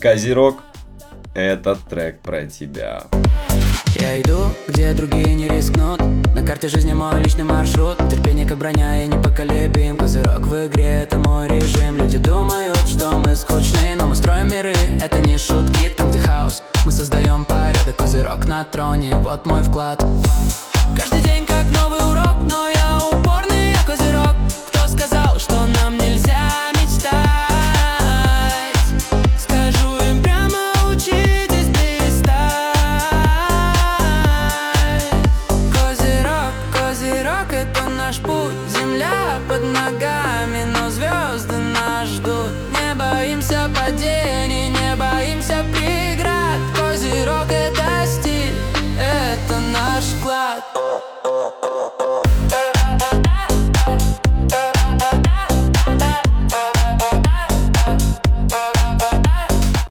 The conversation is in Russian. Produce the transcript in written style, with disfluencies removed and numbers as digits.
Козерог, этот трек про тебя. Я иду, где другие не рискнут. На карте жизни мой личный маршрут. Терпение как броня, я непоколебим. Козырог в игре, это мой режим. Люди думают, что мы скучные, но мы строим миры, это не шутки. Там где хаос, мы создаем порядок. Козырог на троне, вот мой вклад. Каждый день как новый урок, но я